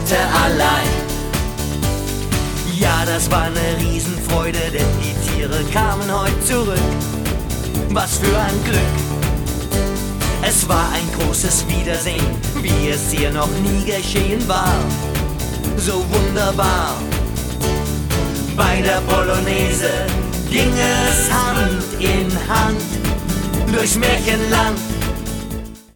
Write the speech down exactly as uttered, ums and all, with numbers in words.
heute allein. Ja, das war eine Riesenfreude, denn die Tiere kamen heute zurück. Was für ein Glück! Es war ein großes Wiedersehen, wie es hier noch nie geschehen war. So wunderbar. Bei der Polonaise ging es Hand in Hand durchs Märchenland.